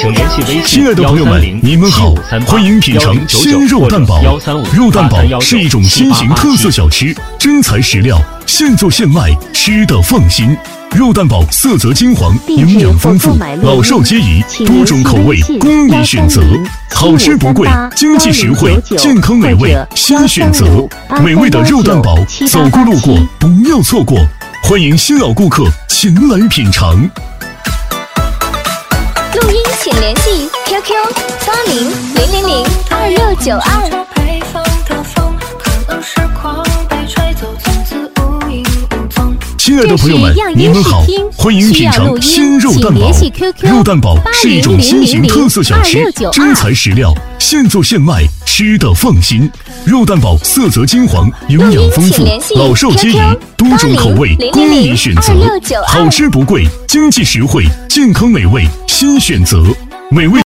请联系微信。 亲爱的朋友们，你们好，欢迎品尝鲜肉蛋堡。肉蛋堡是一种新型特色小吃，真材实料，现做现卖，吃得放心。肉蛋堡色泽金黄，营养丰富，老少皆宜，多种口味供你选择。好吃不贵，经济实惠，健康美味新选择。美味的肉蛋堡，走过路过不要错过。欢迎新老顾客前来品尝。 录音请联系 QQ 80000262。 亲爱的朋友们，你们好，欢迎品尝鲜肉蛋堡。肉蛋堡是一种新型特色小吃，真材实料，现做现卖，吃得放心。肉蛋堡色泽金黄，营养丰富，老少皆宜，多种口味供你选择。好吃不贵，经济实惠，健康美味新选择。美味